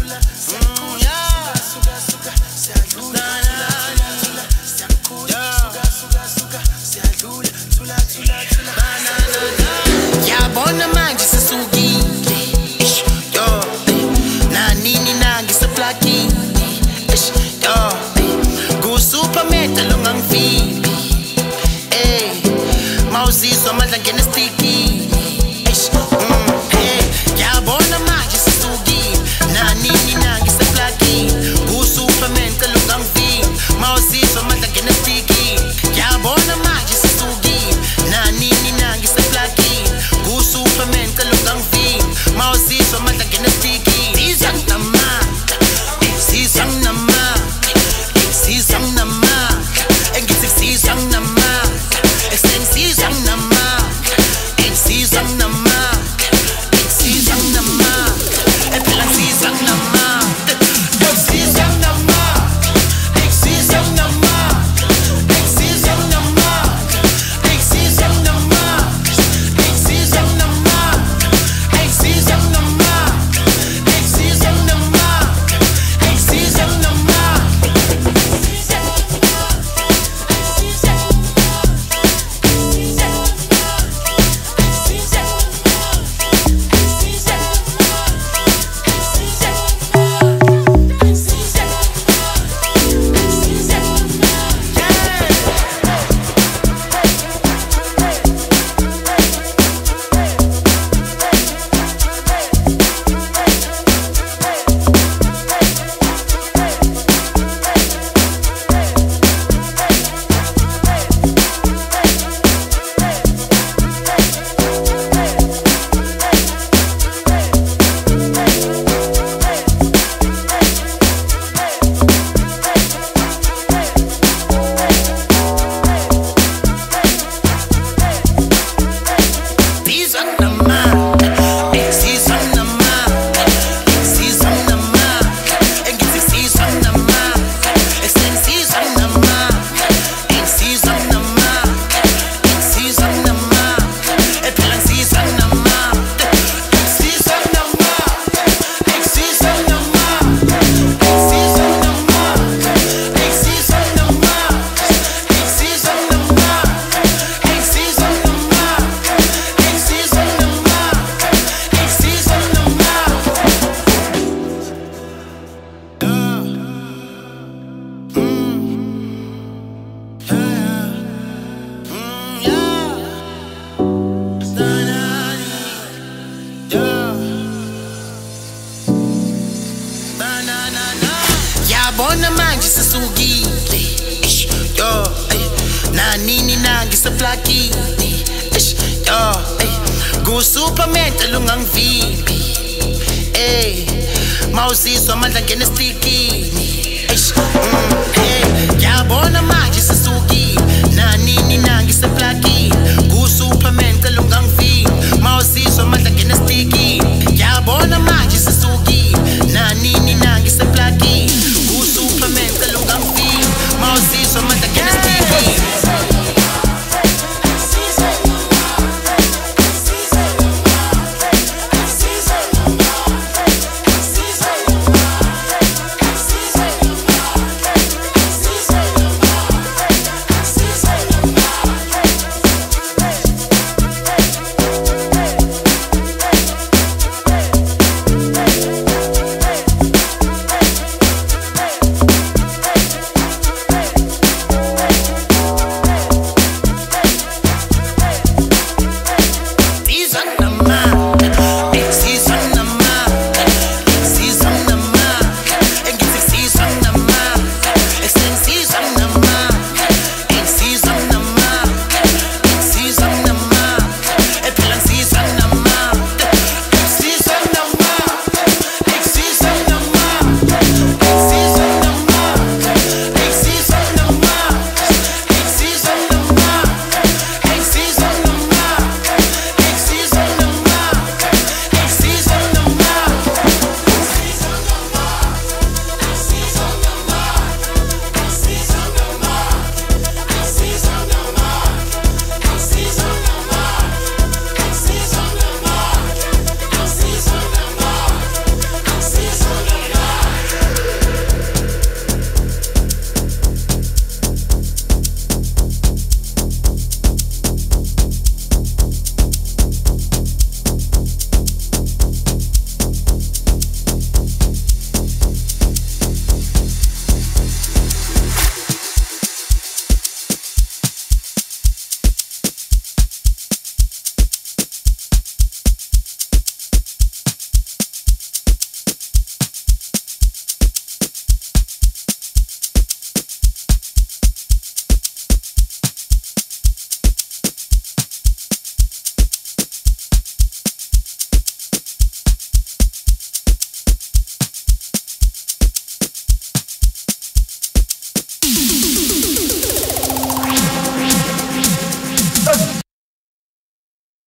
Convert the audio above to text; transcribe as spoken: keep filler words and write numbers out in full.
Yabona manje sisukile, ish yo, na nini nangiseplakini, ish yo, ku-Superman alungangifili, eh, mawuzizwa amandla ngena estikini, ish, mm, eh, yabona manje sisukile, na nini nangiseplakini, ku-Superman alungangifili, mawuzizwa amandla ngena estikini, yabona manje sisukile, na nini nangiseplakini, ku-Superman alungangifili, mawuzizwa amandla ngena estikini, sizang namandla, sizang namandla, sizang namandla, engithi sizang namandla, extensizang namandla, extensizang namandla, extensizang namandla, ephela sizang namandla, extensizang namandla, extensizang namandla, extensizang namandla, extensizang namandla, extensizang namandla, extensizang namandla, extensizang namandla, extensizang namandla. Yabona manje sisukile, ish yo, eh, na nini nangiseplakini, ish yo, eh, ku-Superman alungangivili, eh, mawuzizwa amandla ngena estikini, ish, mm, eh, yabona